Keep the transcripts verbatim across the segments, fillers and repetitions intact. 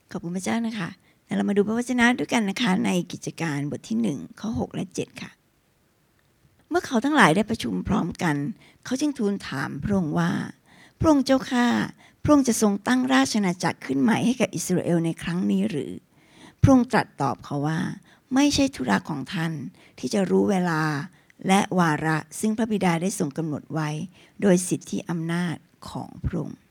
ขอบคุณพระเจ้านะคะเรามาดูพระวจนะด้วยกันนะคะในกิจการบทที่หนึ่งข้อหกและเจ็ดค่ะเมื่อเขาทั้งหลายได้ประชุมพร้อมกันเขาจึงทูลถามพระองค์ว่าพระองค์เจ้าข้าพระองค์จะทรงตั้งราชอาณาจักรขึ้นใหม่ให้กับอิสราเอลในครั้งนี้หรือพระองค์ตรัสตอบเขาว่าไม่ใช่ธุระของท่านที่จะรู้เวลาและวาระซึ่งพระบิดาได้ทรงกำหนดไว้โดยสิทธิอำนาจของพระองค์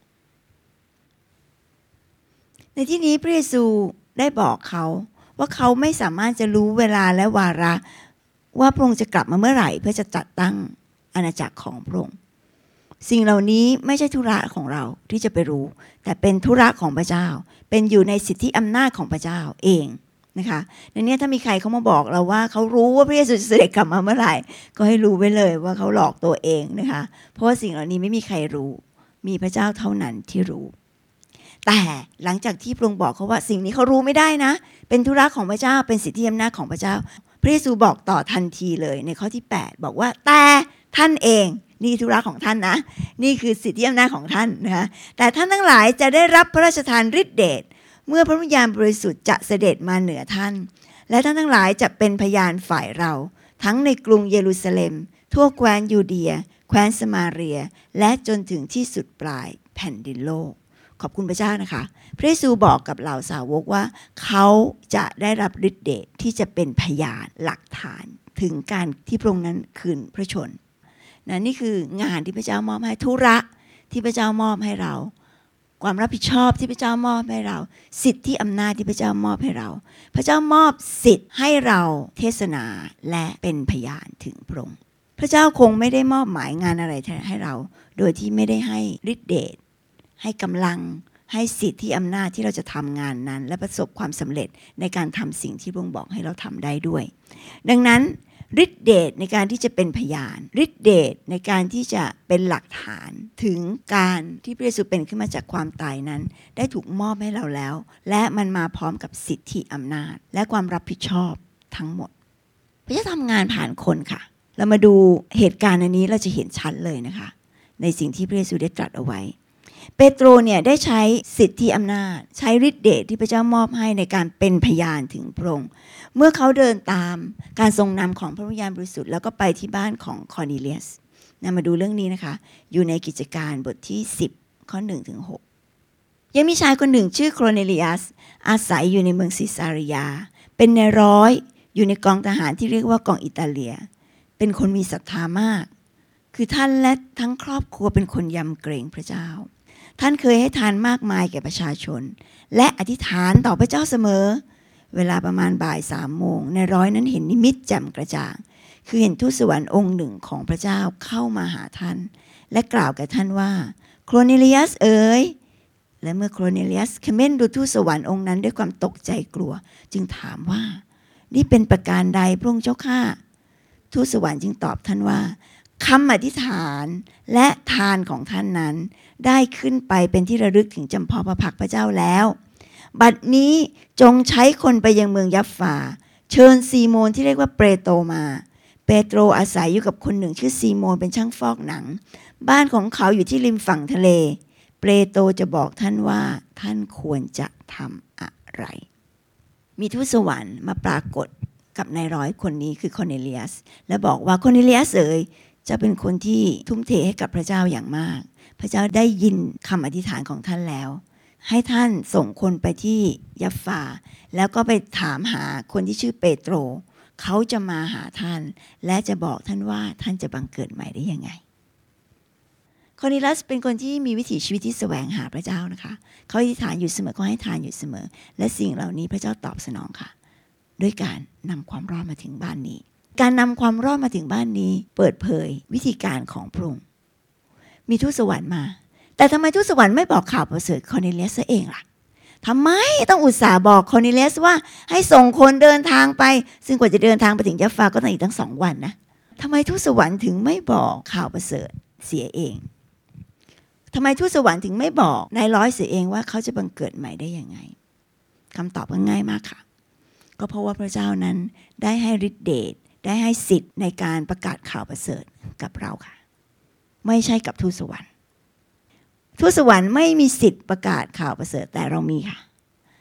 ในที่นี้พระเยซูได้บอกเขาว่าเขาไม่สามารถจะรู้เวลาและวาระว่าพระองค์จะกลับมาเมื่อไหร่เพื่อจะจัดตั้งอาณาจักรของพระองค์สิ่งเหล่านี้ไม่ใช่ธุระของเราที่จะไปรู้แต่เป็นธุระของพระเจ้าเป็นอยู่ในสิทธิอำนาจของพระเจ้าเองนะคะในนี้ถ้ามีใครเขามาบอกเราว่าเขารู้ว่าพระเยซูจะเสด็จกลับมาเมื่อไหร่ก็ให้รู้ไว้เลยว่าเขาหลอกตัวเองนะคะเพราะว่าสิ่งเหล่านี้ไม่มีใครรู้มีพระเจ้าเท่านั้นที่รู้แต่หลังจากที่พระองค์บอกเขาว่าสิ่งนี้เขารู้ไม่ได้นะเป็นธุระของพระเจ้าเป็นสิทธิอำนาจของพระเจ้าพระเยซูบอกต่อทันทีเลยในข้อที่แปดบอกว่าแต่ท่านเองนี่ธุระของท่านนะนี่คือสิทธิอำนาจของท่านนะคะแต่ท่านทั้งหลายจะได้รับพระราชทานฤทธิเดชเมื่อพระวิญญาณบริสุทธิ์จะเสด็จมาเหนือท่านและท่านทั้งหลายจะเป็นพยานฝ่ายเราทั้งในกรุงเยรูซาเล็มทั่วแคว้นยูเดียแคว้นสมาเรียและจนถึงที่สุดปลายแผ่นดินโลกขอบคุณพระเจ้านะคะพระเยซูบอกกับเหล่าสาวกว่าเขาจะได้รับฤทธิเดชที่จะเป็นพยานหลักฐานถึงการที่พระองค์นั้นคืนพระชนนะนี่คืองานที่พระเจ้ามอบให้ธุระที่พระเจ้ามอบให้เราความรับผิดชอบที่พระเจ้ามอบให้เราสิทธิอำนาจที่พระเจ้ามอบให้เราพระเจ้ามอบสิทธิ์ให้เราเทศนาและเป็นพยานถึงพระองค์พระเจ้าคงไม่ได้มอบหมายงานอะไรให้เราโดยที่ไม่ได้ให้ฤทธิเดชให้กำลังให้สิทธิอำนาจที่เราจะทำงานนั้นและประสบความสำเร็จในการทำสิ่งที่พระองค์บอกให้เราทำได้ด้วยดังนั้นฤทธิเดชในการที่จะเป็นพยานฤทธิเดชในการที่จะเป็นหลักฐานถึงการที่พระเยซูเป็นขึ้นมาจากความตายนั้นได้ถูกมอบให้เราแล้วและมันมาพร้อมกับสิทธิอำนาจและความรับผิดชอบทั้งหมดพระเจ้าทำงานผ่านคนค่ะเรามาดูเหตุการณ์อันนี้เราจะเห็นชัดเลยนะคะในสิ่งที่พระเยซูได้ตรัสเอาไว้เปโตรเนี่ยได้ใช้สิทธิอำนาจใช้ฤทธิเดชที่พระเจ้ามอบให้ในการเป็นพยานถึงพระองค์เมื่อเขาเดินตามการทรงนำของพระวิญญาณบริสุทธิ์แล้วก็ไปที่บ้านของคอร์เนเลียสนะมาดูเรื่องนี้นะคะอยู่ในกิจการบทที่สิบข้อหนึ่งถึงหกยังมีชายคนหนึ่งชื่อคอร์เนเลียสอาศัยอยู่ในเมืองซิซาริยาเป็นนายร้อยอยู่ในกองทหารที่เรียกว่ากองอิตาเลียเป็นคนมีศรัทธามากคือท่านและทั้งครอบครัวเป็นคนยำเกรงพระเจ้าท่านเคยให้ทานมากมายแก่ประชาชนและอธิษฐานต่อพระเจ้าเสมอเวลาประมาณบ่ายสามโมงในร้อยนั้นเห็นนิมิตแจ่มกระจ่างคือเห็นทูตสวรรค์องค์หนึ่งของพระเจ้าเข้ามาหาท่านและกล่าวแก่ท่านว่าโครเนเลียสเอ๋ยและเมื่อโครเนเลียสเขม่นดูทูตสวรรค์องค์นั้นด้วยความตกใจกลัวจึงถามว่านี่เป็นประการใดพระองค์เจ้าข้าทูตสวรรค์จึงตอบท่านว่าคำอธิษฐานและทานของท่านนั้นได้ขึ้นไปเป็นที่ระลึกถึงจำเพาะพระพักพระเจ้าแล้วบัดนี้จงใช้คนไปยังเมืองยัฟฟาเชิญซีโมนที่เรียกว่าเปโตรมาเปโตรอาศัยอยู่กับคนหนึ่งชื่อซีโมนเป็นช่างฟอกหนังบ้านของเขาอยู่ที่ริมฝั่งทะเลเปโตรจะบอกท่านว่าท่านควรจะทำอะไรมีทูตสวรรค์มาปรากฏกับนายร้อยคนนี้คือคอร์เนเลียสและบอกว่าคอร์เนเลียสเอ๋ยจะเป็นคนที่ทุ่มเทให้กับพระเจ้าอย่างมากพระเจ้าได้ยินคำอธิษฐานของท่านแล้วให้ท่านส่งคนไปที่ยัฟฟาแล้วก็ไปถามหาคนที่ชื่อเปโตรเขาจะมาหาท่านและจะบอกท่านว่าท่านจะบังเกิดใหม่ได้ยังไงคอร์เนเลียสเป็นคนที่มีวิถีชีวิตที่แสวงหาพระเจ้านะคะเขาอธิษฐานอยู่เสมอเขาให้ทานอยู่เสมอและสิ่งเหล่านี้พระเจ้าตอบสนองค่ะด้วยการนำความรอดมาถึงบ้านนี้การนำความรอดมาถึงบ้านนี้เปิดเผยวิธีการของพระองค์มีทูตสวรรค์มาแต่ทำไมทูตสวรรค์ไม่บอกข่าวประเสริฐคอร์เนเลียสเองล่ะทำไมต้องอุตส่าห์บอกคอร์เนเลียสว่าให้ส่งคนเดินทางไปซึ่งกว่าจะเดินทางไปถึงยัฟฟาก็ต้องอีกตั้งสองวันนะทำไมทูตสวรรค์ถึงไม่บอกข่าวประเสริฐเสียเองทำไมทูตสวรรค์ถึงไม่บอกนายร้อยเสียเองว่าเขาจะบังเกิดใหม่ได้ยังไงคำตอบก็ง่ายมากค่ะก็เพราะว่าพระเจ้านั้นได้ให้ฤทธิเดชได้ให้สิทธิ์ในการประกาศข่าวประเสริฐกับเราค่ะไม่ใช่กับทูตสวรรค์ทูตสวรรค์ไม่มีสิทธิ์ประกาศข่าวประเสริฐแต่เรามีค่ะ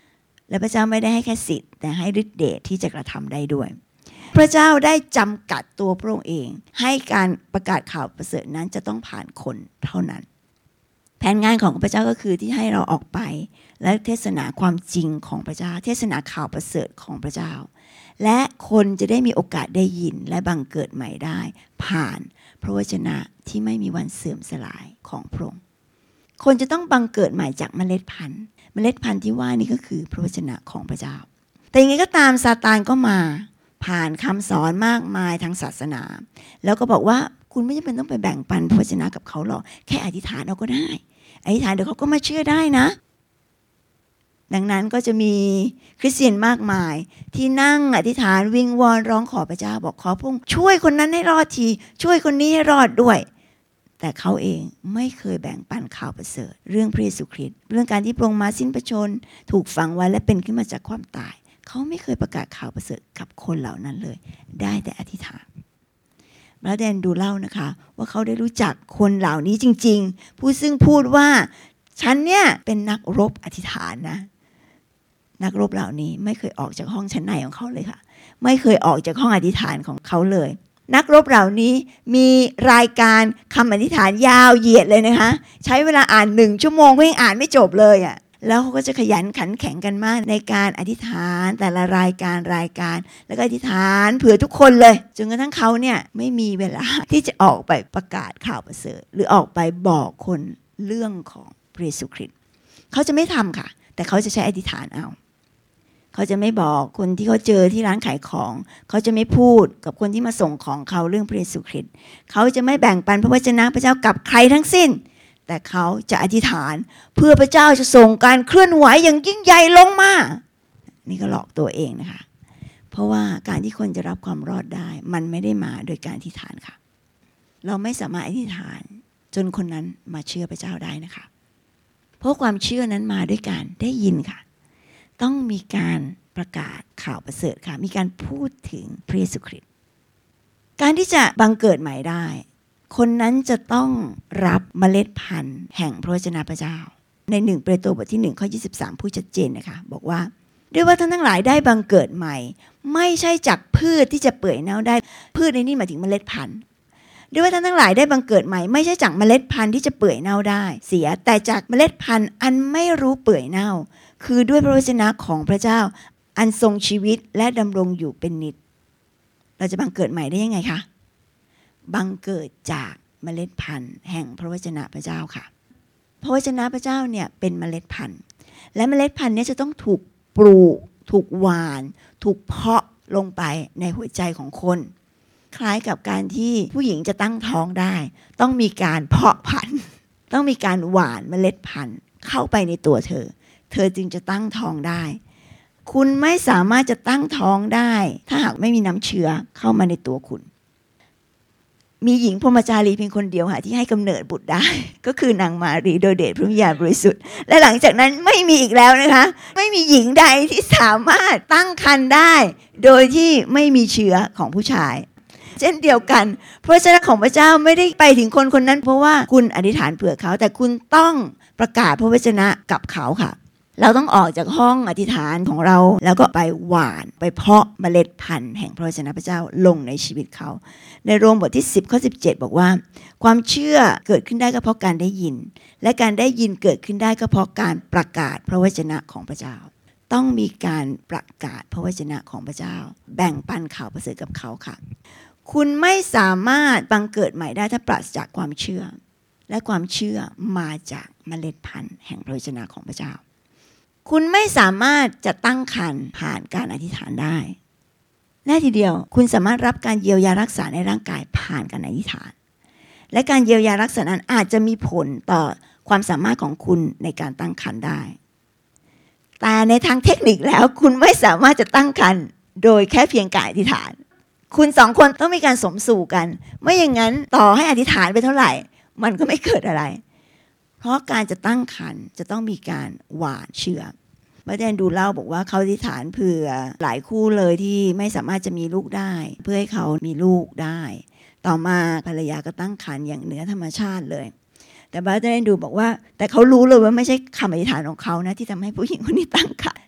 และพระเจ้าไม่ได้ให้แค่สิทธิ์แต่ให้ฤทธิ์เดชที่จะกระทำได้ด้วยพระเจ้าได้จำกัดตัวพระองค์เองให้การประกาศข่าวประเสริฐนั้นจะต้องผ่านคนเท่านั้นแผนงานของพระเจ้าก็คือที่ให้เราออกไปและเทศนาความจริงของพระเจ้าเทศนาข่าวประเสริฐของพระเจ้าและคนจะได้มีโอกาสได้ยินและบังเกิดใหม่ได้ผ่านพระวจนะที่ไม่มีวันเสื่อมสลายของพระองค์คนจะต้องบังเกิดใหม่จากเมล็ดพันธุ์เมล็ดพันธุ์ที่ว่านี่ก็คือพระวจนะของพระเจ้าแต่ยังไงก็ตามซาตานก็มาผ่านคำสอนมากมายทางศาสนาแล้วก็บอกว่าคุณไม่จำเป็นต้องไปแบ่งปันพระวจนะกับเขาหรอกแค่อธิษฐานเอาก็ได้อธิษฐานเดี๋ยวเขาก็มาเชื่อได้นะดังนั้นก็จะมีคริสเตียนมากมายที่นั่งอธิษฐานวิงวอนร้องขอพระเจ้าบอกขอพระองค์ช่วยคนนั้นให้รอดทีช่วยคนนี้ให้รอดด้วยแต่เขาเองไม่เคยแบ่งปันข่าวประเสริฐเรื่องพระเยซูคริสต์เรื่องการที่พระองค์มาสิ้นพระชนม์ถูกฝังไว้และเป็นขึ้นมาจากความตายเขาไม่เคยประกาศข่าวประเสริฐกับคนเหล่านั้นเลยได้แต่อธิษฐานแล้วแดนดูเล่านะคะว่าเขาได้รู้จักคนเหล่านี้จริงๆผู้ซึ่งพูดว่าฉันเนี่ยเป็นนักรบอธิษฐานนะนักรบเหล่านี้ไม่เคยออกจากห้องชั้นในของเขาเลยค่ะไม่เคยออกจากห้องอธิษฐานของเขาเลยนักรบเหล่านี้มีรายการคำอธิษฐานยาวเหยียดเลยนะคะใช้เวลาอ่านหนึ่งชั่วโมงก็ยังอ่านไม่จบเลยอ่ะแล้วเขาก็จะขยันขันแข็งกันมากในการอธิษฐานแต่ละรายการรายการแล้วก็อธิษฐานเผื่อทุกคนเลยจนกระทั่งเขาเนี่ยไม่มีเวลาที่จะออกไปประกาศข่าวประเสริฐหรือออกไปบอกคนเรื่องของพระเยซูคริสต์เขาจะไม่ทำค่ะแต่เขาจะใช้อธิษฐานเอาเขาจะไม่บอกคนที่เขาเจอที่ร้านขายของเขาจะไม่พูดกับคนที่มาส่งของเขาเรื่องพระเยซูคริสต์เขาจะไม่แบ่งปันพระวจนะพระเจ้ากับใครทั้งสิ้นแต่เขาจะอธิษฐานเพื่อพระเจ้าจะส่งการเคลื่อนไหวอย่างยิ่งใหญ่ลงมานี่ก็หลอกตัวเองนะคะเพราะว่าการที่คนจะรับความรอดได้มันไม่ได้มาโดยการอธิษฐานค่ะเราไม่สามารถอธิษฐานจนคนนั้นมาเชื่อพระเจ้าได้นะคะเพราะความเชื่อนั้นมาด้วยการได้ยินค่ะต้องมีการประกาศข่าวประเสริฐค่ะมีการพูดถึงพระเยซูคริสต์การที่จะบังเกิดใหม่ได้คนนั้นจะต้องรับเมล็ดพันธุ์แห่งพระวจนะพระเจ้าในหนึ่งเปโตรบทที่หนึ่งข้อยี่สิบสามพูดชัดเจนนะคะบอกว่าด้วยว่าท่านทั้งหลายได้บังเกิดใหม่ไม่ใช่จากพืชที่จะเปื่อยเน่าได้พืชในนี้หมายถึงเมล็ดพันธุ์ด้วยว่าท่านทั้งหลายได้บังเกิดใหม่ไม่ใช่จากเมล็ดพันธุ์ที่จะเปื่อยเน่าได้เสียแต่จากเมล็ดพันธุ์อันไม่รู้เปื่อยเน่าคือด้วยพระวจนะของพระเจ้าอันทรงชีวิตและดำรงอยู่เป็นนิจเราจะบังเกิดใหม่ได้ยังไงคะบังเกิดจากเมล็ดพันธุ์แห่งพระวจนะพระเจ้าค่ะพระวจนะพระเจ้าเนี่ยเป็นเมล็ดพันธุ์และเมล็ดพันธุ์นี้จะต้องถูกปลูกถูกหว่านถูกเพาะลงไปในหัวใจของคนคล้ายกับการที่ผู้หญิงจะตั้งท้องได้ต้องมีการเพาะพันธุ์ต้องมีการหว่านเมล็ดพันธุ์เข้าไปในตัวเธอเธอจึงจะตั้งท้องได้คุณไม่สามารถจะตั้งท้องได้ถ้าหากไม่มีน้ำเชื้อเข้ามาในตัวคุณมีหญิงพรหมจารีเพียงคนเดียวค่ะที่ให้กำเนิดบุตรได้ก็คือนางมารีโดยเดชพระวิญญาณบริสุทธิ์และหลังจากนั้นไม่มีอีกแล้วนะคะไม่มีหญิงใดที่สามารถตั้งครรภ์ได้โดยที่ไม่มีเชื้อของผู้ชายเช่นเดียวกันพระวจนะของพระเจ้าไม่ได้ไปถึงคนคนนั้นเพราะว่าคุณอธิษฐานเผื่อเขาแต่คุณต้องประกาศพระวจนะกับเขาค่ะเราต้องออกจากห้องอธิษฐานของเราแล้วก็ไปหว่านไปเพาะเมล็ดพันธุ์แห่งพระวจนะพระเจ้าลงในชีวิตเขาในโรมบทที่สิบข้อสิบเจ็ดบอกว่าความเชื่อเกิดขึ้นได้ก็เพราะการได้ยินและการได้ยินเกิดขึ้นได้ก็เพราะการประกาศพระวจนะของพระเจ้าต้องมีการประกาศพระวจนะของพระเจ้าแบ่งปันข่าวประเสริฐกับเขาค่ะคุณไม่สามารถบังเกิดใหม่ได้ถ้าปราศจากความเชื่อและความเชื่อมาจากเมล็ดพันธุ์แห่งพระวจนะของพระเจ้าคุณไม่สามารถจะตั้งครรภ์ผ่านการอธิษฐานได้แน่ทีเดียวคุณสามารถรับการเยียวยารักษาในร่างกายผ่านการอธิษฐานและการเยียวยารักษานั้นอาจจะมีผลต่อความสามารถของคุณในการตั้งครรภ์ได้แต่ในทางเทคนิคแล้วคุณไม่สามารถจะตั้งครรภ์โดยแค่เพียงการอธิษฐานคุณสองคนต้องมีการสมสู่กันไม่อย่างนั้นต่อให้อธิษฐานไปเท่าไหร่มันก็ไม่เกิดอะไรเพราะการจะตั้งครรภ์จะต้องมีการหว่านเชื้อพระแดนดูเล่าบอกว่าเขาอธิษฐานเผื่อหลายคู่เลยที่ไม่สามารถจะมีลูกได้เพื่อให้เขามีลูกได้ต่อมาภรรยาก็ตั้งครรภ์อย่างเหนือธรรมชาติเลยแต่พระแดนดูบอกว่าแต่เขารู้เลยว่าไม่ใช่คำอธิษฐานของเขานะที่ทำให้ผู้หญิงคนนี้ตั้งครรภ์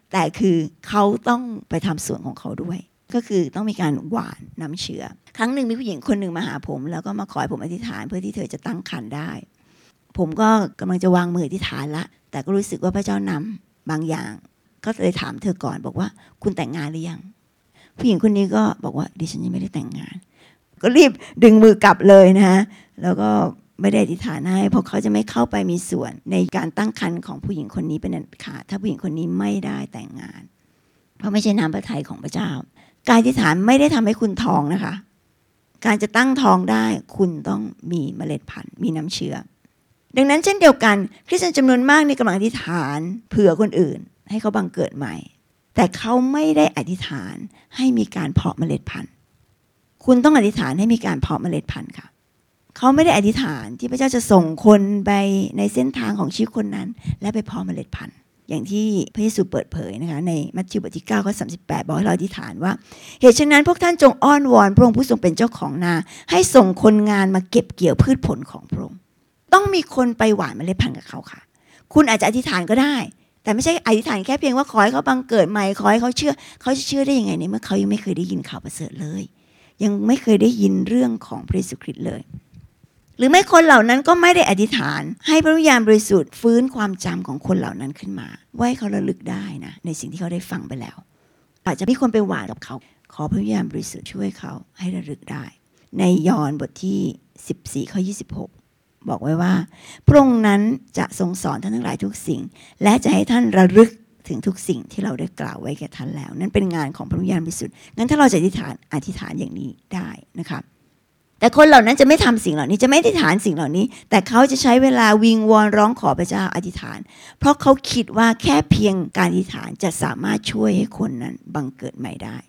แต่คือเขาต้องไปทำส่วนของเขาด้วยก็คือต้องมีการหว่านน้ำเชื้อครั้งหนึ่งมีผู้หญิงคนหนึ่งมาหาผมแล้วก็มาขอให้ผมอธิษฐานเพื่อที่เธอจะตั้งครรภ์ได้ผมก็กำลังจะวางมืออธิษฐานละแต่ก็รู้สึกว่าพระเจ้านำบางอย่างก็เลยถามเธอก่อนบอกว่าคุณแต่งงานหรือยังผู้หญิงคนนี้ก็บอกว่าดิฉันยังไม่ได้แต่งงานก็รีบดึงมือกลับเลยนะฮะแล้วก็ไม่ได้อธิษฐานให้เพราะเขาจะไม่เข้าไปมีส่วนในการตั้งครรภ์ของผู้หญิงคนนี้เป็นอันขาดถ้าผู้หญิงคนนี้ไม่ได้แต่งงานเพราะไม่ใช่น้ำพระทัยของพระเจ้าการอธิษฐานไม่ได้ทำให้คุณท้องนะคะการจะตั้งท้องได้คุณต้องมีเมล็ดพันธุ์มีน้ำเชื้อดังนั้นเช่นเดียวกันคริสเตียนจำนวนมากในกำลังอธิษฐานเผื่อคนอื่นให้เขาบังเกิดใหม่แต่เขาไม่ได้อธิษฐานให้มีการเพาะเมล็ดพันธุ์คุณต้องอธิษฐานให้มีการเพาะเมล็ดพันธุ์ค่ะเขาไม่ได้อธิษฐานที่พระเจ้าจะส่งคนไปในเส้นทางของชีวิตคนนั้นและไปเพาะเมล็ดพันธุ์อย่างที่พระเยซูเปิดเผยนะคะในมัทธิวบทที่เก้าข้อสามสิบแปดบอกให้เราอธิษฐานว่าเหตุฉะนั้นพวกท่านจงอ้อนวอนพระองค์ผู้ทรงเป็นเจ้าของนาให้ส่งคนงานมาเก็บเกี่ยวพืชผลของพระองค์ต้องมีคนไปหว่านเมล็ดพันธุ์กับเขาค่ะคุณอาจจะอธิษฐานก็ได้แต่ไม่ใช่อธิษฐานแค่เพียงว่าขอให้เขาบังเกิดใหม่ขอให้เขาเชื่อเขาจะเชื่อได้ยังไงในเมื่อเขายังไม่เคยได้ยินข่าวประเสริฐเลยยังไม่เคยได้ยินเรื่องของพระเยซูคริสต์เลยหรือไม่คนเหล่านั้นก็ไม่ได้อธิษฐานให้พระวิญญาณบริสุทธิ์ฟื้นความจำของคนเหล่านั้นขึ้นมาไว้เขาระลึกได้นะในสิ่งที่เขาได้ฟังไปแล้วอาจจะมีคนไปหว่านกับเขาขอพระวิญญาณบริสุทธิ์ช่วยเขาให้ระลึกได้ในยอห์นบทที่สิบสี่ข้อยี่สิบหกบอกไว้ว่าพระองค์นั้นจะทรงสอนท่านทั้งหลายทุกสิ่งและจะให้ท่านระลึกถึงทุกสิ่งที่เราได้กล่าวไว้แก่ท่านแล้วนั่นเป็นงานของพระวิญญาณบริสุทธิ์งั้นถ้าเราจะอธิษฐานอธิษฐานอย่างนี้ได้นะครับแต่คนเหล่านั้นจะไม่ทำสิ่งเหล่านี้จะไม่อธิษฐานสิ่งเหล่านี้แต่เขาจะใช้เวลาวิงวอนร้องขอพระเจ้าอธิษฐานเพราะเขาคิดว่าแค่เพียงการอธิษฐานจะสามารถช่วยให้คนนั้นบังเกิดใหม่ได้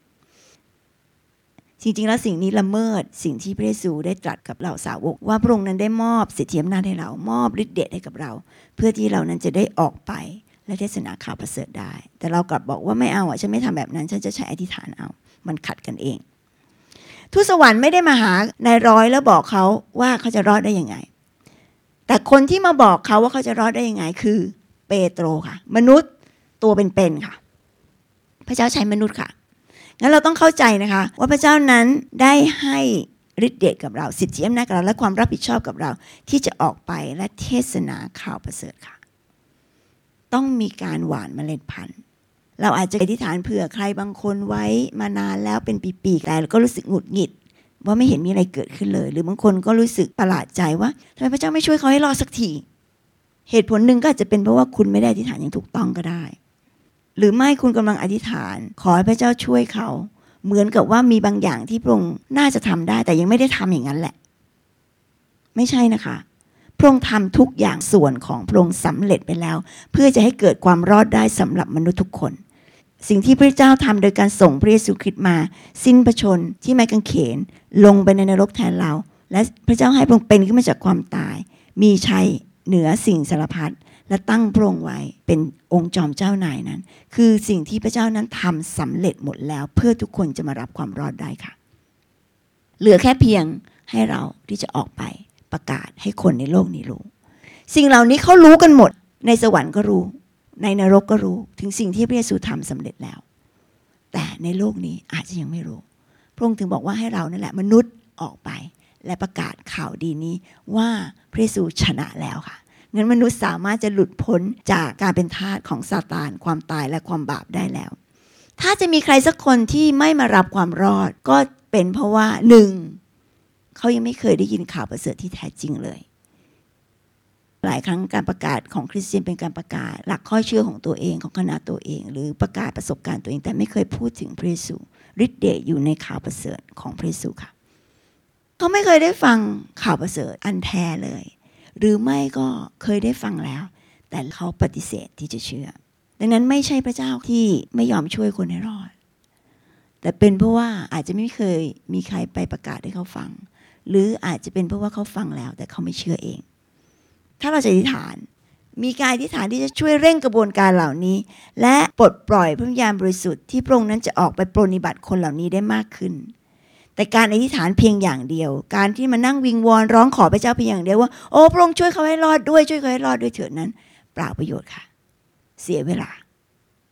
จริงๆแล้วสิ่งนี้ละเมิดสิ่งที่พระเยซูได้ตรัสกับเหล่าสาวกว่าพระองค์นั้นได้มอบสิทธิอำนาจให้เรามอบฤทธิ์เดชให้กับเราเพื่อที่เรานั้นจะได้ออกไปและเทศนาข่าวประเสริฐได้แต่เรากลับบอกว่าไม่เอาอ่ะฉันไม่ทำแบบนั้นฉันจะใช้อธิษฐานเอามันขัดกันเองทูตสวรรค์ไม่ได้มาหานายร้อยแล้วบอกเขาว่าเขาจะรอดได้ยังไงแต่คนที่มาบอกเขาว่าเขาจะรอดได้ยังไงคือเปโตรค่ะมนุษย์ตัวเป็นๆค่ะพระเจ้าใช้มนุษย์ค่ะงั้นเราต้องเข้าใจนะคะว่าพระเจ้านั้นได้ให้ฤทธิ์เดชกับเราสิทธิอำนาจกับเราและความรับผิดชอบกับเราที่จะออกไปและเทศนาข่าวประเสริฐค่ะต้องมีการหว่านเมล็ดพันธุ์เราอาจจะอธิษฐานเผื่อใครบางคนไว้มานานแล้วเป็นปีๆแต่ก็รู้สึกหงุดหงิดว่าไม่เห็นมีอะไรเกิดขึ้นเลยหรือบางคนก็รู้สึกประหลาดใจว่าทำไมพระเจ้าไม่ช่วยเขาให้รอดสักทีเหตุผลหนึ่งก็อาจจะเป็นเพราะว่าคุณไม่ได้อธิษฐานอย่างถูกต้องก็ได้หรือไม่คุณกำลังอธิษฐานขอให้พระเจ้าช่วยเขาเหมือนกับว่ามีบางอย่างที่พระองค์น่าจะทำได้แต่ยังไม่ได้ทำอย่างนั้นแหละไม่ใช่นะคะพระองค์ทำทุกอย่างส่วนของพระองค์สำเร็จไปแล้วเพื่อจะให้เกิดความรอดได้สำหรับมนุษย์ทุกคนสิ่งที่พระเจ้าทำโดยการส่งพระเยซูคริสต์มาสิ้นพระชนที่ไม้กางเขนลงไปในนรกแทนเราและพระเจ้าให้พระองค์เป็นขึ้นมาจากความตายมีชัยเหนือสิ่งสารพัดและตั้งพระองค์ไว้เป็นองค์จอมเจ้านายนั้นคือสิ่งที่พระเจ้านั้นทำสำเร็จหมดแล้วเพื่อทุกคนจะมารับความรอดได้ค่ะเหลือแค่เพียงให้เราที่จะออกไปประกาศให้คนในโลกนี้รู้สิ่งเหล่านี้เขารู้กันหมดในสวรรค์ก็รู้ในนรกก็รู้ถึงสิ่งที่พระเยซูทำสำเร็จแล้วแต่ในโลกนี้อาจจะยังไม่รู้พระองค์ถึงบอกว่าให้เรานั่นแหละมนุษย์ออกไปและประกาศข่าวดีนี้ว่าพระเยซูชนะแล้วค่ะงั้นมนุษย์สามารถจะหลุดพ้นจากการเป็นทาสของซาตานความตายและความบาปได้แล้วถ้าจะมีใครสักคนที่ไม่มารับความรอดก็เป็นเพราะว่าหนึ่งเขายังไม่เคยได้ยินข่าวประเสริฐที่แท้จริงเลยหลายครั้งการประกาศของคริสเตียนเป็นการประกาศหลักข้อเชื่อของตัวเองของคณะตัวเองหรือประกาศประสบการณ์ตัวเองแต่ไม่เคยพูดถึงพระเยซูฤทธิ์เดชอยู่ในข่าวประเสริฐของพระเยซูค่ะเขาไม่เคยได้ฟังข่าวประเสริฐอันแท้เลยหรือไม่ก็เคยได้ฟังแล้วแต่เขาปฏิเสธที่จะเชื่อดังนั้นไม่ใช่พระเจ้าที่ไม่ยอมช่วยคนให้รอดแต่เป็นเพราะว่าอาจจะไม่เคยมีใครไปประกาศให้เขาฟังหรืออาจจะเป็นเพราะว่าเขาฟังแล้วแต่เขาไม่เชื่อเองถ้าเราจะอธิษฐานมีการอธิษฐานที่จะช่วยเร่งกระบวนการเหล่านี้และปลดปล่อยพระวิญญาณบริสุทธิ์ที่พระองค์นั้นจะออกไปปรนนิบัติคนเหล่านี้ได้มากขึ้นแต่การอธิษฐานเพียงอย่างเดียวการที่มานั่งวิงวอนร้องขอพระเจ้าเพียงอย่างเดียวว่าโอ้พระองค์ช่วยเขาให้รอดด้วยช่วยเขาให้รอดด้วยเถิดนั้นเปล่าประโยชน์ค่ะเสียเวลา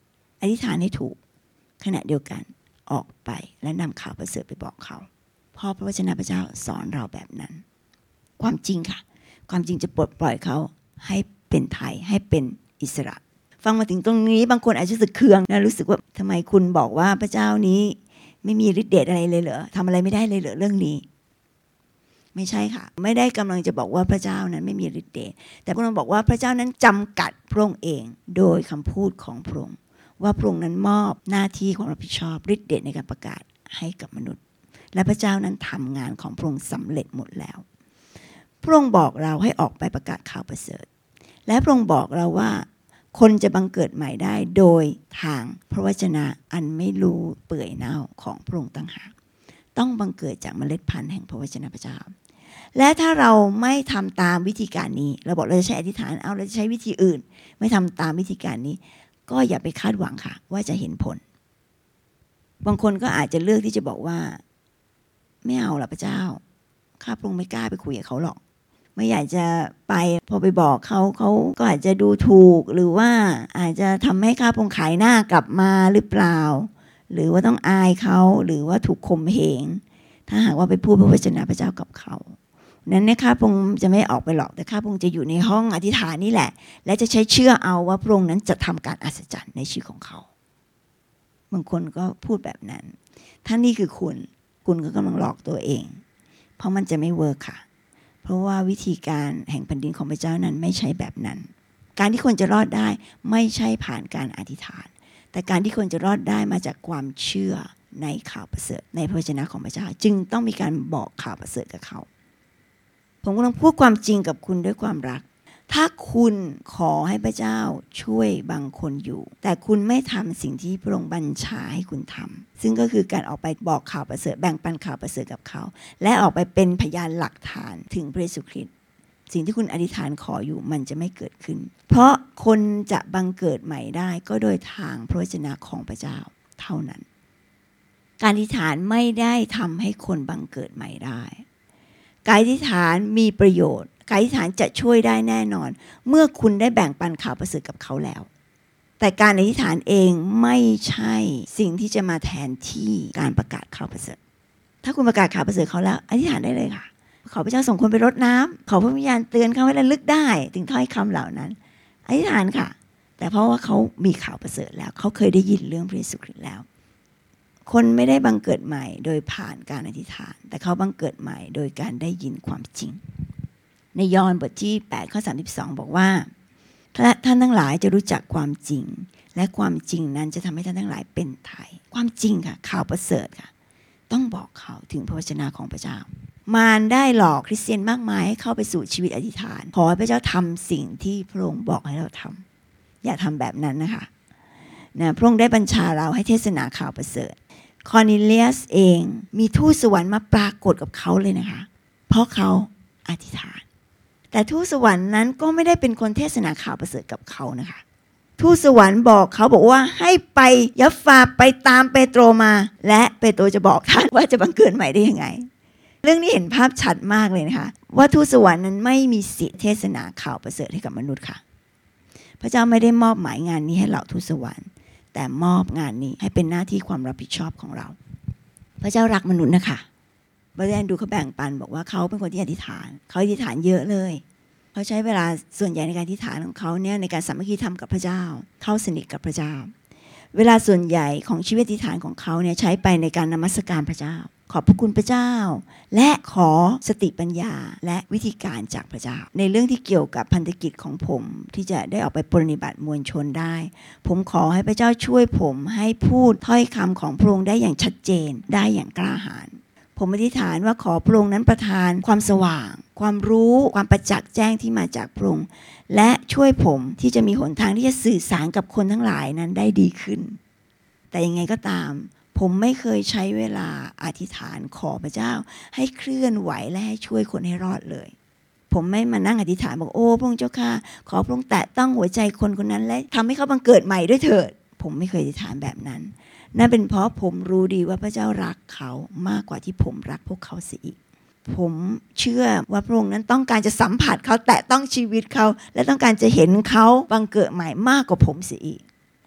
ธิษฐานให้ถูกขณะเดียวกันออกไปและนำข่าวประเสริฐไปบอกเขาเพราะพระวจนะพระเจ้าสอนเราแบบนั้นความจริงค่ะความจริงจะปลดปล่อยเขาให้เป็นไทยให้เป็นอิสระฟังมาถึงตรงนี้บางคนอาจจะรู้สึกเคืองนะรู้สึกว่าทำไมคุณบอกว่าพระเจ้านี้ไม่มีฤทธิ์เดชอะไรเลยเหรอทำอะไรไม่ได้เลยเหรอเรื่องนี้ไม่ใช่ค่ะไม่ได้กำลังจะบอกว่าพระเจ้านั้นไม่มีฤทธิ์เดชแต่พระองค์บอกว่าพระเจ้านั้นจำกัดพระองค์เองโดยคำพูดของพระองค์ว่าพระองค์นั้นมอบหน้าที่ความรับผิดชอบฤทธิ์เดชในการประกาศให้กับมนุษย์และพระเจ้านั้นทำงานของพระองค์สำเร็จหมดแล้วพระองค์บอกเราให้ออกไปประกาศข่าวประเสริฐและพระองค์บอกเราว่าคนจะบังเกิดใหม่ได้โดยทางพระวจนะอันไม่รู้เปื่อยเน่าของพระองค์ต่างหากต้องบังเกิดจากเมล็ดพันธุ์แห่งพระวจนะพระเจ้าและถ้าเราไม่ทำตามวิธีการนี้เราบอกเราจะใช้อธิษฐานเอาเราจะใช้วิธีอื่นไม่ทำตามวิธีการนี้ก็อย่าไปคาดหวังค่ะว่าจะเห็นผลบางคนก็อาจจะเลือกที่จะบอกว่าไม่เอาล่ะพระเจ้าข้าพระองค์ไม่กล้าไปคุยกับเขาหรอกไม่อยากจะไปพอไปบอกเขาเขาก็อาจจะดูถูกหรือว่าอาจจะทำให้ข้าพระองค์ขายหน้ากลับมาหรือเปล่าหรือว่าต้องอายเขาหรือว่าถูกข่มเหงถ้าหากว่าไปพูดพระวจนะพระเจ้ากับเขานั้นเนี่ยข้าพระองค์จะไม่ออกไปหรอกแต่ข้าพระองค์จะอยู่ในห้องอธิษฐานนี่แหละและจะใช้เชื่อเอาว่าพระองค์นั้นจะทำการอัศจรรย์ในชีวิตของเขาบางคนก็พูดแบบนั้นถ้านี่คือคุณคุณก็กำลังหลอกตัวเองเพราะมันจะไม่เวิร์คค่ะเพราะว่าวิธีการแห่งแผ่นดินของพระเจ้านั้นไม่ใช่แบบนั้นการที่คนจะรอดได้ไม่ใช่ผ่านการอธิษฐานแต่การที่คนจะรอดได้มาจากความเชื่อในข่าวประเสริฐในพระวจนะของพระเจ้าจึงต้องมีการบอกข่าวประเสริฐกับเขาผมกำลังพูดความจริงกับคุณด้วยความรักถ้าคุณขอให้พระเจ้าช่วยบางคนอยู่แต่คุณไม่ทำสิ่งที่พระองค์บัญชาให้คุณทำซึ่งก็คือการออกไปบอกข่าวประเสริฐแบ่งปันข่าวประเสริฐกับเขาและออกไปเป็นพยานหลักฐานถึงพระเยซูคริสต์สิ่งที่คุณอธิษฐานขออยู่มันจะไม่เกิดขึ้นเพราะคนจะบังเกิดใหม่ได้ก็โดยทางพระวจนะของพระเจ้าเท่านั้นการอธิษฐานไม่ได้ทำให้คนบังเกิดใหม่ได้การอธิษฐานมีประโยชน์การอธิษฐานจะช่วยได้แน่นอนเมื่อคุณได้แบ่งปันข่าวประเสริฐกับเขาแล้วแต่การอธิษฐานเองไม่ใช่สิ่งที่จะมาแทนที่การประกาศข่าวประเสริฐถ้าคุณประกาศข่าวประเสริฐเขาแล้วอธิษฐานได้เลยค่ะขอพระเจ้าส่งคนไปรดน้ำขอพระวิญญาณเตือนเขาให้ระลึกได้ถึงถ้อยคำเหล่านั้นอธิษฐานค่ะแต่เพราะว่าเขามีข่าวประเสริฐแล้วเขาเคยได้ยินเรื่องพระเยซูคริสต์แล้วคนไม่ได้บังเกิดใหม่โดยผ่านการอธิษฐานแต่เขาบังเกิดใหม่โดยการได้ยินความจริงในยอห์นบทที่แปดข้อสามสิบสองบอกว่าและท่านทั้งหลายจะรู้จักความจริงและความจริงนั้นจะทำให้ท่านทั้งหลายเป็นไทยความจริงค่ะข่าวประเสริฐค่ะต้องบอกเขาถึงพระวจนะของพระเจ้ามารได้หลอกคริสเตียนมากมายให้เข้าไปสู่ชีวิตอธิษฐานขอให้พระเจ้าทำสิ่งที่พระองค์บอกให้เราทำอย่าทำแบบนั้นนะคะนะพระองค์ได้บัญชาเราให้เทศนาข่าวประเสริฐคอร์เนเลียสเองมีทูตสวรรค์มาปรากฏกับเขาเลยนะคะเพราะเขาอธิษฐานแต่ทูตสวรรค์นั้นก็ไม่ได้เป็นคนเทศนาข่าวประเสริฐกับเขานะคะทูตสวรรค์บอกเขาบอกว่าให้ไปยัฟฟาไปตามเปโตรมาและเปโตรจะบอกท่านว่าจะบังเกิดใหม่ได้ยังไงเรื่องนี้เห็นภาพชัดมากเลยนะคะว่าทูตสวรรค์นั้นไม่มีสิทธิเทศนาข่าวประเสริฐให้กับมนุษย์ค่ะพระเจ้าไม่ได้มอบหมายงานนี้ให้เหล่าทูตสวรรค์แต่มอบงานนี้ให้เป็นหน้าที่ความรับผิดชอบของเราพระเจ้ารักมนุษย์นะคะบริแอนดูเขาแบ่งปันบอกว่าเขาเป็นคนที่อธิษฐานเขาอธิษฐานเยอะเลยเขาใช้เวลาส่วนใหญ่ในการอธิษฐานของเขาเนี่ยในการสามัคคีธรรมกับพระเจ้าเข้าสนิทกับพระเจ้าเวลาส่วนใหญ่ของชีวิตอธิษฐานของเขาเนี่ยใช้ไปในการนมัสการพระเจ้าขอบพระคุณพระเจ้าและขอสติปัญญาและวิธีการจากพระเจ้าในเรื่องที่เกี่ยวกับพันธกิจของผมที่จะได้ออกไปปฏิบัติมวลชนได้ผมขอให้พระเจ้าช่วยผมให้พูดถ้อยคำของพระองค์ได้อย่างชัดเจนได้อย่างกล้าหาญผมอธิษฐานว่าขอพระองค์นั้นประทานความสว่างความรู้ความประจักษ์แจ้งที่มาจากพระองค์และช่วยผมที่จะมีหนทางที่จะสื่อสารกับคนทั้งหลายนั้นได้ดีขึ้นแต่ยังไงก็ตามผมไม่เคยใช้เวลาอธิษฐานขอพระเจ้าให้เคลื่อนไหวและให้ช่วยคนให้รอดเลยผมไม่มานั่งอธิษฐานบอกโอ้พระองค์เจ้าค่ะขอพระองค์แตะต้องหัวใจคนคนนั้นและทำให้เขาบังเกิดใหม่ด้วยเถิดผมไม่เคยอธิษฐานแบบนั้นนั่นเป็นเพราะผมรู้ดีว่าพระเจ้ารักเขามากกว่าที่ผมรักพวกเขาเสียอีกผมเชื่อว่าพระองค์นั้นต้องการจะสัมผัสเขาแตะต้องชีวิตเขาและต้องการจะเห็นเขาบังเกิดใหม่มากกว่าผมเสียอีก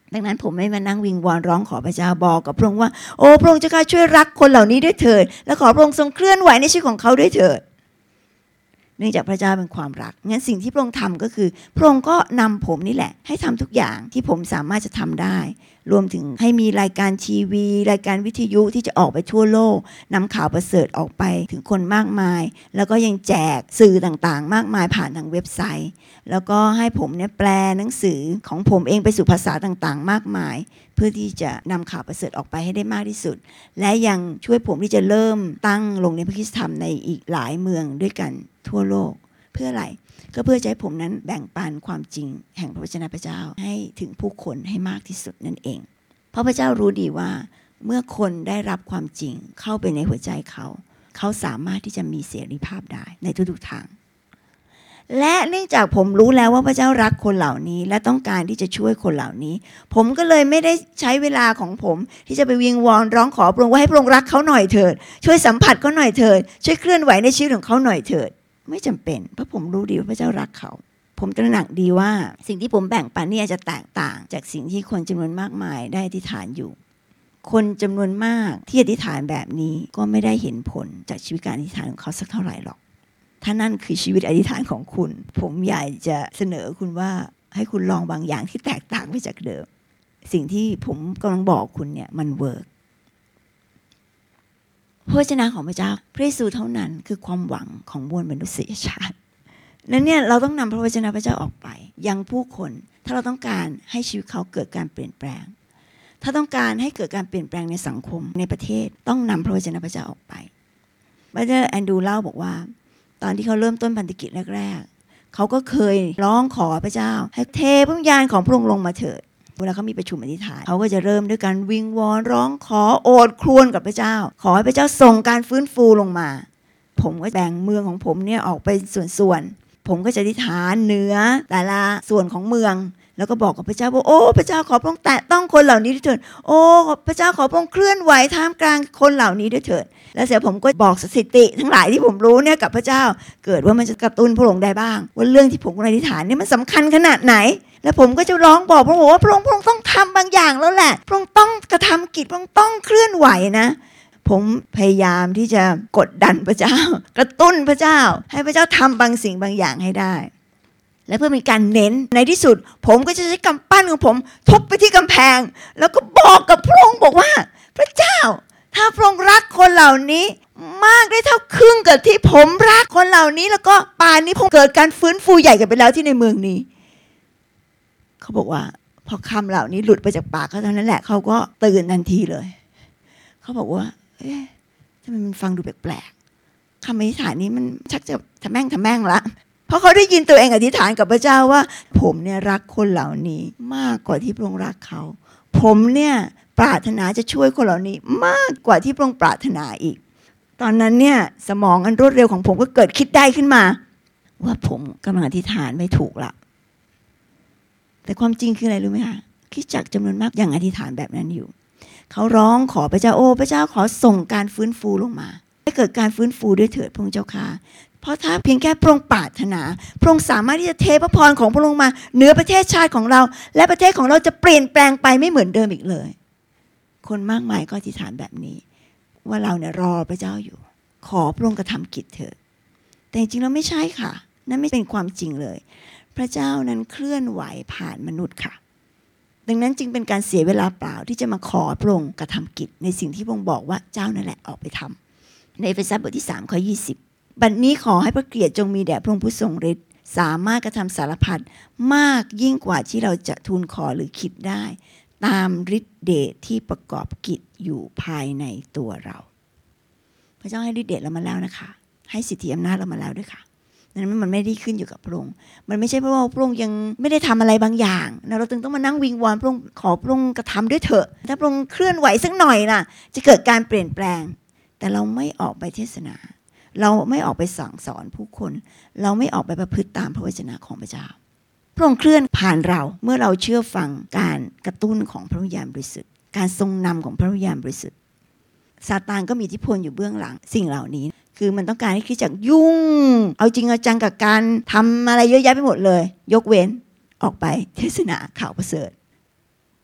ดังนั้นผมไม่มานั่งวิงวอนร้องขอพระเจ้าบอกกับพระองค์ว่าโอ้พระองค์เจ้าข้าช่วยรักคนเหล่านี้ด้วยเถิดและขอพระองค์ทรงเคลื่อนไหวในชีวิตของเขาด้วยเถิดเนื่องจากพระเจ้าเป็นความรักงั้นสิ่งที่พระองค์ทำก็คือพระองค์ก็นำผมนี่แหละให้ทำทุกอย่างที่ผมสามารถจะทำได้รวมถึงให้มีรายการทีวีรายการวิทยุที่จะออกไปทั่วโลกนำข่าวประเสริฐออกไปถึงคนมากมายแล้วก็ยังแจกสื่อต่างๆมากมายผ่านทางเว็บไซต์แล้วก็ให้ผมเนี่ยแปลหนังสือของผมเองไปสู่ภาษาต่างๆมากมายเพื่อที่จะนำข่าวประเสริฐออกไปให้ได้มากที่สุดและยังช่วยผมที่จะเริ่มตั้งโรงเรียนพระคริสตธรรมในอีกหลายเมืองด้วยกันทั่วโลกเพื่ออะไรก็เพื่อจะให้ผมนั้นแบ่งปันความจริงแห่งพระวจนะพระเจ้าให้ถึงผู้คนให้มากที่สุดนั่นเองเพราะพระเจ้ารู้ดีว่าเมื่อคนได้รับความจริงเข้าไปในหัวใจเขาเขาสามารถที่จะมีเสรีภาพได้ในทุกๆทางและเนื่องจากผมรู้แล้วว่าพระเจ้ารักคนเหล่านี้และต้องการที่จะช่วยคนเหล่านี้ผมก็เลยไม่ได้ใช้เวลาของผมที่จะไปวิงวอนร้องขอพระองค์ว่าให้พระองค์รักเขาหน่อยเถิดช่วยสัมผัสเขาหน่อยเถิดช่วยเคลื่อนไหวในชีวิตของเขาหน่อยเถิดไม่จำเป็นเพราะผมรู้ดีว่าพระเจ้ารักเขาผมตระหนักดีว่าสิ่งที่ผมแบ่งปันนี่อาจจะแตกต่างจากสิ่งที่คนจำนวนมากมายได้อธิษฐานอยู่คนจำนวนมากที่อธิษฐานแบบนี้ก็ไม่ได้เห็นผลจากชีวิตการอธิษฐานของเขาสักเท่าไหร่หรอกถ้านั่นคือชีวิตอธิษฐานของคุณผมอยากจะเสนอคุณว่าให้คุณลองบางอย่างที่แตกต่างไปจากเดิมสิ่งที่ผมกำลังบอกคุณเนี่ยมันเวิร์กพระวจนะของพระเจ้าพระเยซูเท่านั้นคือความหวังของมวลมนุษยชาตินั้นเนี่ยเราต้องนำพระวจนะพระเจ้าออกไปยังผู้คนถ้าเราต้องการให้ชีวิตเขาเกิดการเปลี่ยนแปลงถ้าต้องการให้เกิดการเปลี่ยนแปลงในสังคมในประเทศต้องนำพระวจนะพระเจ้าออกไปพระเจ้าแอนดรูเล่าบอกว่าตอนที่เขาเริ่มต้นพันธกิจแรกๆเขาก็เคยร้องขอพระเจ้าให้เทพระวิญญาณของพระองค์ลงมาเถิดเวลาเขามีประชุมอธิษฐานเขาก็จะเริ่มด้วยการวิงวอนร้องขอโอดครวญกับพระเจ้าขอให้พระเจ้าส่งการฟื้นฟูลงมาผมก็แบ่งเมืองของผมเนี่ยออกไปส่วนๆผมก็จะอธิษฐานเหนือแต่ละส่วนของเมืองแล้วก็บอกกับพระเจ้าว่าโอ้พระเจ้าขอพระองค์แตะต้องคนเหล่านี้ด้วยเถิดโอ้พระเจ้าขอพระองค์เคลื่อนไหวท่ามกลางคนเหล่านี้ด้วยเถิดแล้วเสร็จผมก็บอกสถิติทั้งหลายที่ผมรู้เนี่ยกับพระเจ้าเกิดว่ามันจะกระตุ้นพระองค์ได้บ้างว่าเรื่องที่ผมอธิษฐานเนี่ยมันสำคัญขนาดไหนแล้วผมก็จะร้องบอกพระองค์ว่าพระองค์พระองค์ต้องทำบางอย่างแล้วแหละพระองค์ต้องกระทำกิจพระองค์ต้องเคลื่อนไหวนะผมพยายามที่จะกดดันพระเจ้ากระตุ้นพระเจ้าให้พระเจ้าทำบางสิ่งบางอย่างให้ได้และเพื่อมีการเน้นในที่สุดผมก็จะใช้กำปั้นของผมทุบไปที่กำแพงแล้วก็บอกกับพระองค์บอกว่าพระเจ้าถ้าพระองค์รักคนเหล่านี้มากได้เท่าครึ่งกับที่ผมรักคนเหล่านี้แล้วก็ป่านนี้คงเกิดการฟื้นฟูใหญ่กันไปแล้วที่ในเมืองนี้เขาบอกว่าพอคำเหล่านี้หลุดไปจากปากเขาเท่านั้นแหละเขาก็ตื่นทันทีเลยเขาบอกว่าเอ๊ะทำไมมันฟังดูแปลกๆคำอธิษฐานนี้มันชักจะทะแม่งทะแม่งละเพราะเขาได้ยินตัวเองอธิษฐานกับพระเจ้าว่าผมเนี่ยรักคนเหล่านี้มากกว่าที่พระองค์รักเขาผมเนี่ยปรารถนาจะช่วยคนเหล่านี้มากกว่าที่พระองค์ปรารถนาอีกตอนนั้นเนี่ยสมองอันรวดเร็วของผมก็เกิดคิดได้ขึ้นมาว่าผมกำลังอธิษฐานไม่ถูกละแต่ความจริงคืออะไรรู้ไหมคะคริสตจักรจำนวนมากยังอธิษฐานแบบนั้นอยู่เขาร้องขอพระเจ้าโอ้พระเจ้าขอส่งการฟื้นฟูลงมาให้เกิดการฟื้นฟูด้วยเถิดพระองค์เจ้าค่ะเพราะถ้าเพียงแค่พระองค์ปรารถนาพระองค์สามารถที่จะเทพระพรของพระองค์มาเหนือประเทศชาติของเราและประเทศของเราจะเปลี่ยนแปลงไปไม่เหมือนเดิมอีกเลยคนมากมายก็อธิษฐานแบบนี้ว่าเราเนี่ยรอพระเจ้าอยู่ขอพระองค์กระทำกิจเถิดแต่จริงๆแล้วไม่ใช่ค่ะนั่นไม่เป็นความจริงเลยพระเจ้านั้นเคลื่อนไหวผ่านมนุษย์ค่ะดังนั้นจึงเป็นการเสียเวลาเปล่าที่จะมาขอพระองค์กระทำกิจในสิ่งที่พระองค์บอกว่าเจ้านั่นแหละออกไปทำในเอเฟซัสบทที่สามข้อยี่สิบบัดนี้ขอให้พระเกียรติจงมีแด่พระองค์ผู้ทรงฤทธิ์สามารถกระทำสารพัดมากยิ่งกว่าที่เราจะทูลขอหรือคิดได้ตามฤทธิ์เดชที่ประกอบกิจอยู่ภายในตัวเราพระเจ้าให้ฤทธิ์เดชเรามาแล้วนะคะให้สิทธิอำนาจเรามาแล้วด้วยค่ะนั้นมันไม่ได้ขึ้นอยู่กับพระองค์มันไม่ใช่เพราะว่าพระองค์ยังไม่ได้ทำอะไรบางอย่างนะเราจึงต้องมานั่งวิงวอนพระองค์ขอพระองค์กระทำด้วยเถอะถ้าพระองค์เคลื่อนไหวสักหน่อยน่ะจะเกิดการเปลี่ยนแปลงแต่เราไม่ออกไปเทศนาเราไม่ออกไปสั่งสอนผู้คนเราไม่ออกไปประพฤติตามพระวจนะของพระเจ้าพระองค์เคลื่อนผ่านเราเมื่อเราเชื่อฟังการกระตุ้นของพระวิญญาณบริสุทธิ์การทรงนำของพระวิญญาณบริสุทธิ์ซาตานก็มีอิทธิพลอยู่เบื้องหลังสิ่งเหล่านี้คือมันต้องการให้คริสตจักรยุ่งเอาจริงเอาจังกับการทำอะไรเยอะแยะไปหมดเลยยกเว้นออกไปเทศนาข่าวประเสริฐ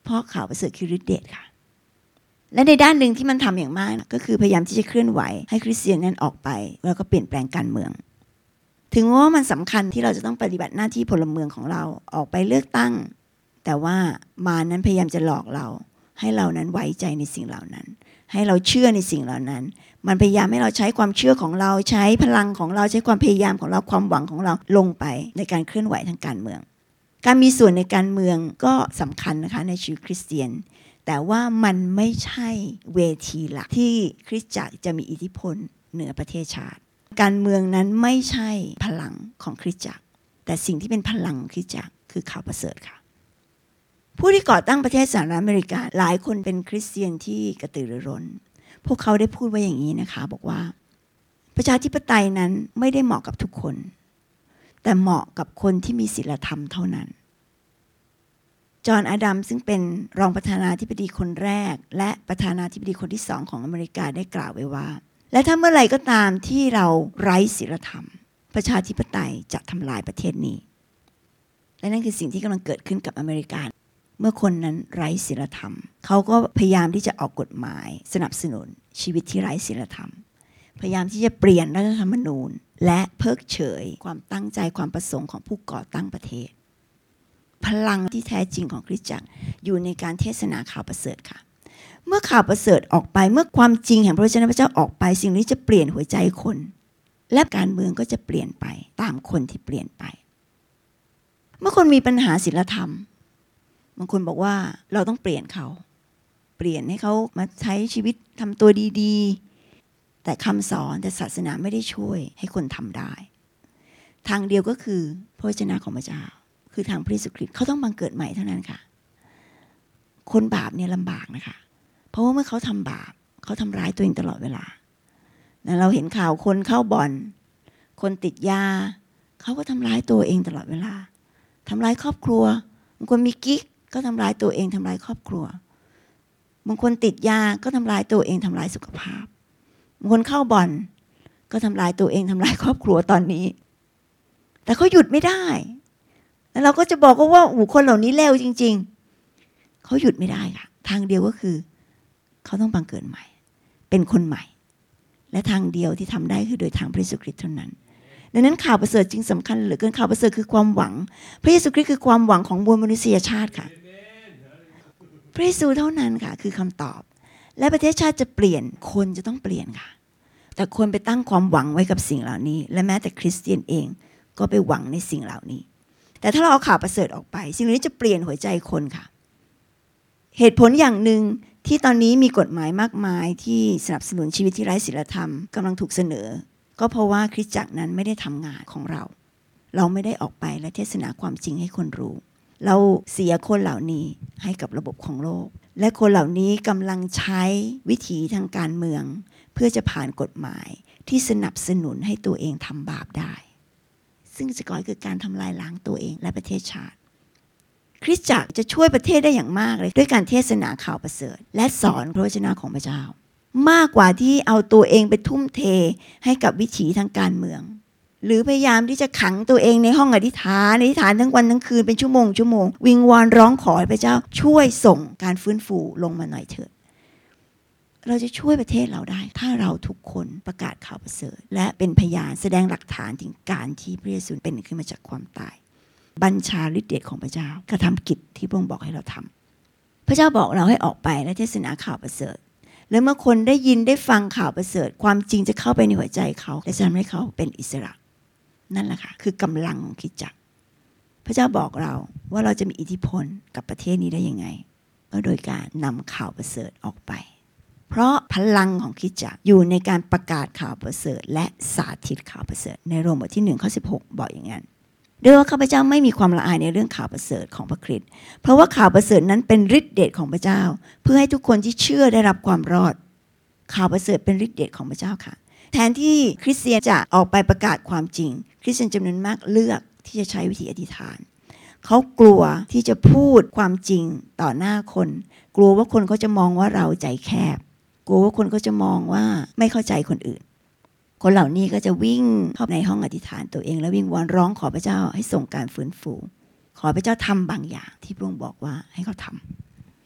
เพราะข่าวประเสริฐคือฤทธิ์เดชค่ะและในด้านหนึ่งที่มันทำอย่างมากก็คือพยายามที่จะเคลื่อนไหวให้คริสเตียนนั้นออกไปแล้วก็เปลี่ยนแปลงการเมืองถึงว่ามันสำคัญที่เราจะต้องปฏิบัติหน้าที่พลเมืองของเราออกไปเลือกตั้งแต่ว่ามานั้นพยายามจะหลอกเราให้เรานั้นไว้ใจในสิ่งเหล่านั้นให้เราเชื่อในสิ่งเหล่านั้นมันพยายามให้เราใช้ความเชื่อของเราใช้พลังของเราใช้ความพยายามของเราความหวังของเราลงไปในการเคลื่อนไหวทางการเมืองการมีส่วนในการเมืองก็สำคัญนะคะในชีวิตคริสเตียนแต่ว่ามันไม่ใช่เวทีหลักที่คริสตจักรจะมีอิทธิพลเหนือประเทศชาติการเมืองนั้นไม่ใช่พลังของคริสตจักรแต่สิ่งที่เป็นพลังของคริสตจักรคือข่าวประเสริฐค่ะผู้ที่ก่อตั้งประเทศสหรัฐอเมริกาหลายคนเป็นคริสเตียนที่กระตือรือร้นพวกเขาได้พูดไว้อย่างนี้นะคะบอกว่าประชาธิปไตยนั้นไม่ได้เหมาะกับทุกคนแต่เหมาะกับคนที่มีศีลธรรมเท่านั้นจอห์นอาดัมซึ่งเป็นรองประธานาธิบดีคนแรกและประธานาธิบดีคนที่สองของอเมริกาได้กล่าวไว้ว่าและถ้าเมื่อไหร่ก็ตามที่เราไร้ศีลธรรมประชาธิปไตยจะทำลายประเทศนี้และนั่นคือสิ่งที่กำลังเกิดขึ้นกับอเมริกาเมื่อคนนั้นไร้ศีลธรรมเขาก็พยายามที่จะออกกฎหมายสนับสนุนชีวิตที่ไร้ศีลธรรมพยายามที่จะเปลี่ยนรัฐธรรมนูญและเพิกเฉยความตั้งใจความประสงค์ของผู้ก่อตั้งประเทศพลังที่แท้จริงของคริสตจักรอยู่ในการเทศนาข่าวประเสริฐค่ะเมื่อข่าวประเสริฐออกไปเมื่อความจริงแห่งพระวจนะพระเจ้าออกไปสิ่งนี้จะเปลี่ยนหัวใจคนและการเมืองก็จะเปลี่ยนไปตามคนที่เปลี่ยนไปเมื่อคนมีปัญหาศีลธรรมบางคนบอกว่าเราต้องเปลี่ยนเขาเปลี่ยนให้เขามาใช้ชีวิตทำตัวดีๆแต่คำสอนแต่ศาสนาไม่ได้ช่วยให้คนทำได้ทางเดียวก็คือพระวจนะของพระเจ้าคือทางพระเยซูคริสต์เขาต้องบังเกิดใหม่เท่านั้นค่ะคนบาปเนี่ยลำบากนะคะเพราะว่าเมื่อเขาทำบาปเขาทำร้ายตัวเองตลอดเวลาเราเห็นข่าวคนเข้าบ่อนคนติดยาเขาก็ทำร้ายตัวเองตลอดเวลาทำร้ายครอบครัวบางคนมีกิ๊กก็ทำร้ายตัวเองทำร้ายครอบครัวบางคนติดยาก็ทำร้ายตัวเองทำร้ายสุขภาพบางคนเข้าบ่อนก็ทำร้ายตัวเองทำร้ายครอบครัวตอนนี้แต่เขาหยุดไม่ได้แล้วเราก็จะบอกว่าโอ้คนเหล่านี้เลวจริงๆเขาหยุดไม่ได้ค่ะทางเดียวก็คือเขาต้องบังเกิดใหม่เป็นคนใหม่และทางเดียวที่ทำได้คือโดยทางพระเยซูคริสต์เท่านั้นดังนั้นข่าวประเสริฐจึงสำคัญเหลือเกินข่าวประเสริฐคือความหวังพระเยซูคริสต์คือความหวังของมวลมนุษยชาติค่ะพระเยซูเท่านั้นค่ะคือคำตอบและประเทศชาติจะเปลี่ยนคนจะต้องเปลี่ยนค่ะแต่คนไปตั้งความหวังไว้กับสิ่งเหล่านี้และแม้แต่คริสเตียนเองก็ไปหวังในสิ่งเหล่านี้แต่ถ้าเราเอาข่าวประเสริฐออกไปสิ่งนี้จะเปลี่ยนหัวใจคนค่ะเหตุผลอย่างหนึ่งที่ตอนนี้มีกฎหมายมากมายที่สนับสนุนชีวิตที่ไร้ศีลธรรมกำลังถูกเสนอก็เพราะว่าคริสตจักรนั้นไม่ได้ทำงานของเราเราไม่ได้ออกไปและเทศนาความจริงให้คนรู้เราเสียคนเหล่านี้ให้กับระบบของโลกและคนเหล่านี้กำลังใช้วิถีทางการเมืองเพื่อจะผ่านกฎหมายที่สนับสนุนให้ตัวเองทำบาปได้ซึ่งจะก่อให้เกิดการทำลายล้างตัวเองและประเทศชาติคริสตจักรจะช่วยประเทศได้อย่างมากเลยด้วยการเทศนาข่าวประเสริฐและสอนพระวจนะของพระเจ้ามากกว่าที่เอาตัวเองไปทุ่มเทให้กับวิถีทางการเมืองหรือพยายามที่จะขังตัวเองในห้องอธิษฐานอธิษฐานทั้งวันทั้งคืนเป็นชั่วโมงชั่วโมงวิงวอนร้องขอให้พระเจ้าช่วยส่งการฟื้นฟูลงมาหน่อยเถิดเราจะช่วยประเทศเราได้ถ้าเราทุกคนประกาศข่าวประเสริฐและเป็นพยานแสดงหลักฐานถึงการที่พระเยซูเป็นขึ้นมาจากความตายบัญชาฤทธิ์เดชของพระเจ้ากระทำกิจที่พระองค์บอกให้เราทำพระเจ้าบอกเราให้ออกไปและเทศนาข่าวประเสริฐแล้วเมื่อคนได้ยินได้ฟังข่าวประเสริฐความจริงจะเข้าไปในหัวใจเขาและจะทำให้เขาเป็นอิสระนั่นแหละค่ะคือกำลังของคริสตจักรพระเจ้าบอกเราว่าเราจะมีอิทธิพลกับประเทศนี้ได้ยังไงก็โดยการนำข่าวประเสริฐออกไปเพราะพลังของคริสตจักรอยู่ในการประกาศข่าวประเสริฐและสาธิตข่าวประเสริฐในโรมบทที่หนึ่งข้อสิบหกบอกอย่างนั้นด้วยว่าข้าพเจ้าไม่มีความละอายในเรื่องข่าวประเสริฐของพระคริสต์เพราะว่าข่าวประเสริฐนั้นเป็นฤทธิ์เดชของพระเจ้าเพื่อให้ทุกคนที่เชื่อได้รับความรอดข่าวประเสริฐเป็นฤทธิ์เดชของพระเจ้าค่ะแทนที่คริสเตียนจะออกไปประกาศความจริงคริสเตียนจำนวนมากเลือกที่จะใช้วิธีอธิษฐานเขากลัวที่จะพูดความจริงต่อหน้าคนกลัวว่าคนเขาจะมองว่าเราใจแคบกลัวว่าคนเขาจะมองว่าไม่เข้าใจคนอื่นคนเหล่านี้ก็จะวิ่งเข้าในห้องอธิษฐานตัวเองแล้ววิ่งวอนร้องขอพระเจ้าให้ส่งการฟื้นฟูขอพระเจ้าทำบางอย่างที่พระองค์บอกว่าให้เขาท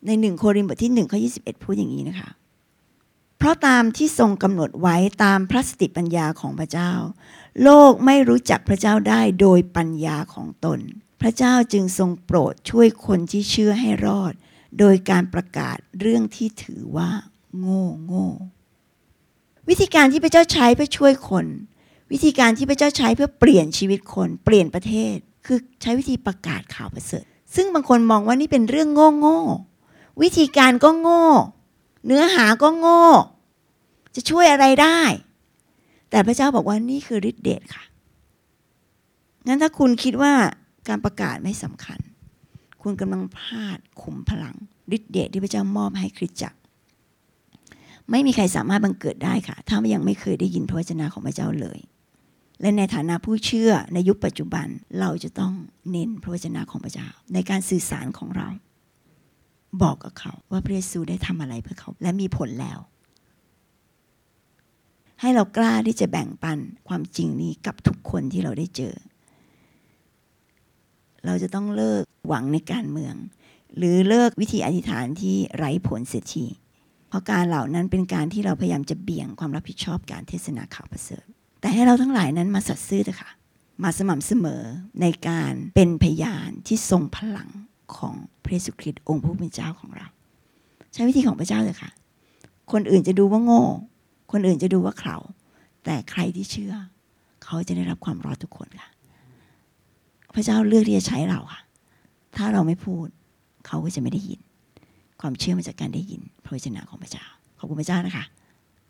ในหนึ่งโครินธ์บทที่หนึ่งข้อยี่สิบเอ็ดพูดอย่างนี้นะคะเพราะตามที่ทรงกำหนดไว้ตามพระสติปัญญาของพระเจ้าโลกไม่รู้จักพระเจ้าได้โดยปัญญาของตนพระเจ้าจึงทรงโปรดช่วยคนที่เชื่อให้รอดโดยการประกาศเรื่องที่ถือว่าโง่โง่วิธีการที่พระเจ้าใช้เพื่อช่วยคนวิธีการที่พระเจ้าใช้เพื่อเปลี่ยนชีวิตคนเปลี่ยนประเทศคือใช้วิธีประกาศข่าวประเสริฐซึ่งบางคนมองว่านี่เป็นเรื่องโง่โง่วิธีการก็โง่เนื้อหาก็โง่จะช่วยอะไรได้แต่พระเจ้าบอกว่านี่คือฤทธิ์เดชค่ะงั้นถ้าคุณคิดว่าการประกาศไม่สำคัญคุณกำลังพลาดขุมพลังฤทธิ์เดชที่พระเจ้ามอบให้คริสตจักรไม่มีใครสามารถบังเกิดได้ค่ะถ้ายังไม่เคยได้ยินพระวจนะของพระเจ้าเลยและในฐานะผู้เชื่อในยุคปัจจุบันเราจะต้องเน้นพระวจนะของพระเจ้าในการสื่อสารของเราบอกกับเขาว่าพระเยซูได้ทำอะไรเพื่อเขาและมีผลแล้วให้เรากล้าที่จะแบ่งปันความจริงนี้กับทุกคนที่เราได้เจอเราจะต้องเลิกหวังในการเมืองหรือเลิกวิธีอธิษฐานที่ไร้ผลเสียทีเพราะการเหล่านั้นเป็นการที่เราพยายามจะเบี่ยงความรับผิดชอบการเทศนาข่าวประเสริฐแต่ให้เราทั้งหลายนั้นมาสัตย์ซื่อเถอะค่ะมาสม่ำเสมอในการเป็นพยานที่ทรงพลังของพระเยซูคริสต์องค์ผู้เป็นเจ้าของเราใช้วิธีของพระเจ้าเลยค่ะคนอื่นจะดูว่าโง่คนอื่นจะดูว่าเขลาแต่ใครที่เชื่อเขาจะได้รับความรอดทุกคนค่ะพระเจ้าเลือกที่จะใช้เราค่ะถ้าเราไม่พูดเขาก็จะไม่ได้ยินความเชื่อมาจากการได้ยินพระวจนะของพระเจ้าขอบคุณพระเจ้านะคะ